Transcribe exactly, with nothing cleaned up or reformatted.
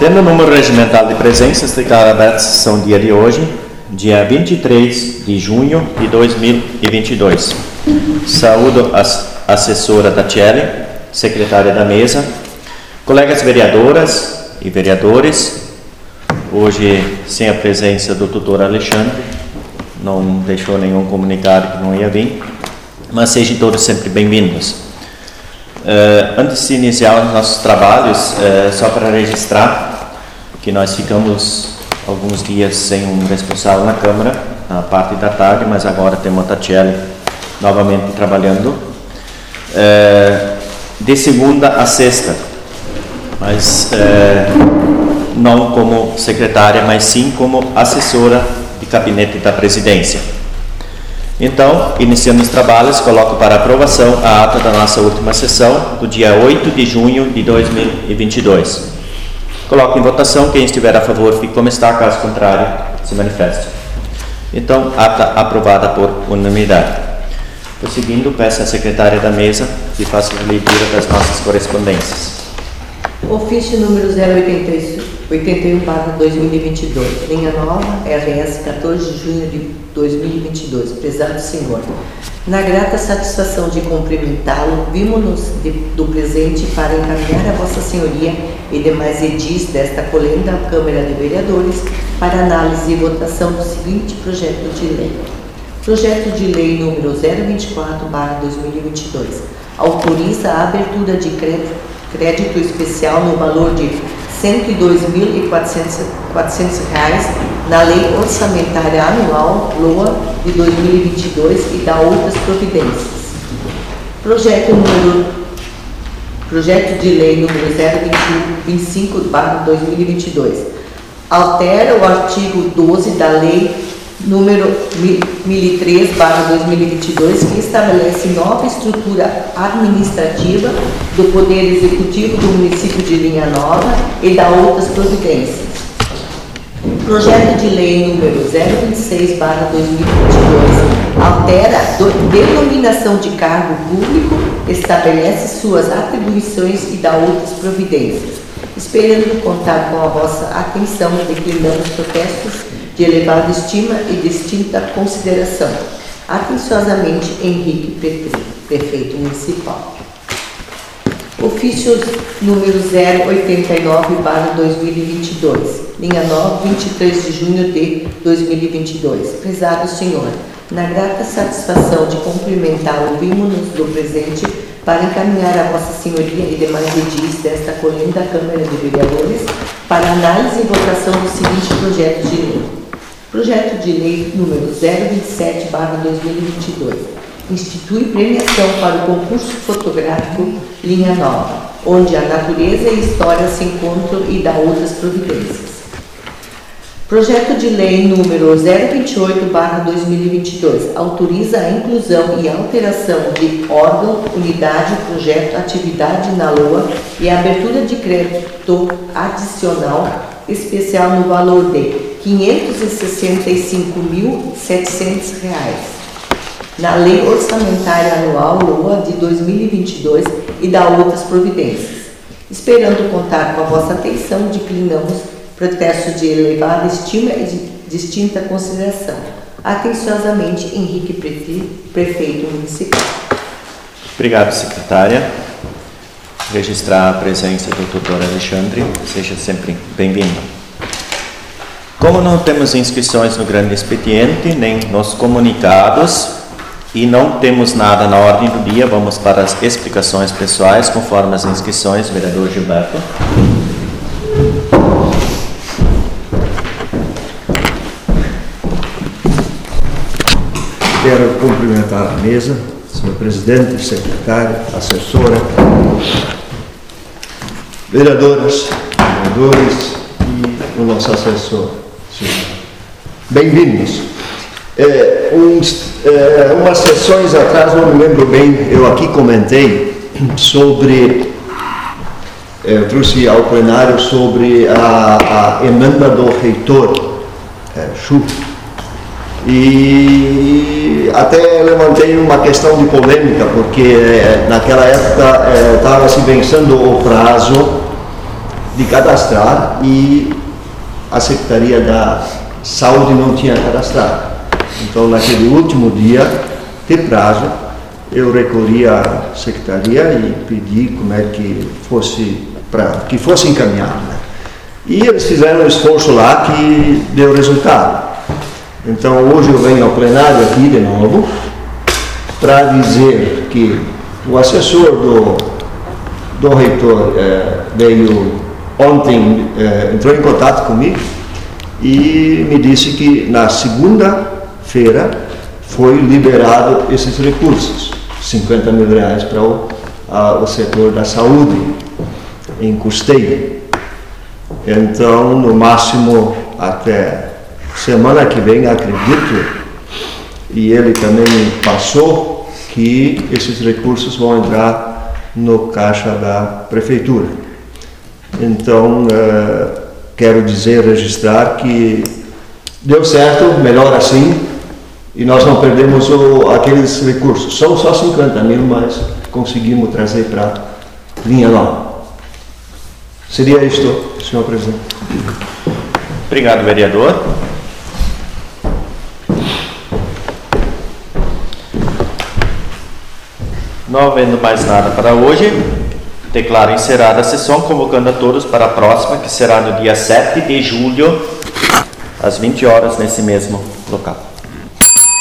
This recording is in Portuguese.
Tendo o número regimental de presenças, declaro aberta a sessão dia de hoje, dia vinte e três de junho de dois mil e vinte e dois. Saúdo a assessora Tatiele, secretária da mesa, colegas vereadoras e vereadores, hoje sem a presença do tutor Alexandre, não deixou nenhum comunicado que não ia vir, mas sejam todos sempre bem-vindos. Uh, antes de iniciar os nossos trabalhos, uh, só para registrar que nós ficamos alguns dias sem um responsável na Câmara, na parte da tarde, mas agora temos a Tatiele novamente trabalhando, uh, de segunda a sexta, mas uh, não como secretária, mas sim como assessora de gabinete da presidência. Então, iniciando os trabalhos, coloco para aprovação a ata da nossa última sessão, do dia oito de junho de dois mil e vinte e dois. Coloco em votação, quem estiver a favor fique como está, caso contrário, se manifeste. Então, ata aprovada por unanimidade. Prosseguindo, peço à secretária da mesa que faça a leitura das nossas correspondências. Ofício número zero oitenta e um barra dois mil e vinte e dois, linha nova, R S, quatorze de junho de dois mil e vinte e dois. Prezado senhor, na grata satisfação de cumprimentá-lo, vimos-nos do presente para encaminhar a vossa senhoria e demais edis desta colenda Câmara de Vereadores para análise e votação do seguinte projeto de lei. Projeto de lei número zero vinte e quatro barra dois mil e vinte e dois autoriza a abertura de crédito crédito especial no valor de cento e dois mil e quatrocentos reais na Lei Orçamentária Anual L O A de dois mil e vinte e dois e da outras providências. Projeto número Projeto de Lei número zero vinte e cinco barra dois mil e vinte e dois altera o artigo doze da Lei número mil e três barra dois mil e vinte e dois, que estabelece nova estrutura administrativa do Poder Executivo do município de Linha Nova e da outras providências. Projeto de Lei número zero vinte e seis barra dois mil e vinte e dois altera a denominação de cargo público, estabelece suas atribuições e dá outras providências. Esperando contar com a vossa atenção, declinamos protestos de elevada estima e distinta consideração. Atenciosamente, Henrique Petri, Prefeito Municipal. Ofício número zero oitenta e nove barra dois mil e vinte e dois, linha nove, vinte e três de junho de dois mil e vinte e dois. Prezado senhor, na grata satisfação de cumprimentá-lo, vimos-nos do presente para encaminhar a vossa senhoria e demais edis desta colenda Câmara de Vereadores para análise e votação do seguinte projeto de lei. Projeto de Lei número zero vinte e sete barra dois mil e vinte e dois institui premiação para o concurso fotográfico Linha Nova, onde a natureza e a história se encontram e dá outras providências. Projeto de Lei número zero vinte e oito barra dois mil e vinte e dois autoriza a inclusão e alteração de órgão, unidade, projeto, atividade na L O A e a abertura de crédito adicional especial no valor de quinhentos e sessenta e cinco mil e setecentos reais na Lei Orçamentária Anual L O A de dois mil e vinte e dois e da outras providências. Esperando contar com a vossa atenção, declinamos protestos de elevada estima e de distinta consideração. Atenciosamente, Henrique Petri, Prefeito Municipal. Obrigado, secretária. Registrar a presença do doutor Alexandre, seja sempre bem-vindo. Como não temos inscrições no grande expediente, nem nos comunicados, e não temos nada na ordem do dia, vamos para as explicações pessoais, conforme as inscrições, vereador Gilberto. Quero cumprimentar a mesa, senhor presidente, secretário, assessora, vereadoras, vereadores e o nosso assessor. Bem-vindos. É, uns, é, umas sessões atrás, não me lembro bem, eu aqui comentei sobre, é, eu trouxe ao plenário sobre a, a emenda do reitor é, Chu, e até levantei uma questão de polêmica, porque é, naquela época estava é, se vencendo o prazo de cadastrar e a Secretaria da Saúde não tinha cadastrado. Então, naquele último dia de prazo, eu recorri à Secretaria e pedi como é que fosse, para que fosse encaminhado, né? E eles fizeram um esforço lá que deu resultado. Então, hoje eu venho ao plenário aqui de novo para dizer que o assessor do, do reitor é, veio ontem, é, entrou em contato comigo e me disse que na segunda-feira foi liberado esses recursos, cinquenta mil reais para o, a, o setor da saúde em custeio. Então, no máximo até semana que vem, acredito, e ele também passou que esses recursos vão entrar no caixa da prefeitura. Então, uh, quero dizer, registrar que deu certo, melhor assim, e nós não perdemos o, aqueles recursos. São só cinquenta mil, mas conseguimos trazer para linha nova. Seria isto, senhor presidente. Obrigado, vereador. Não havendo mais nada para hoje, declaro encerrada a sessão, convocando a todos para a próxima, que será no dia sete de julho, às vinte horas, nesse mesmo local.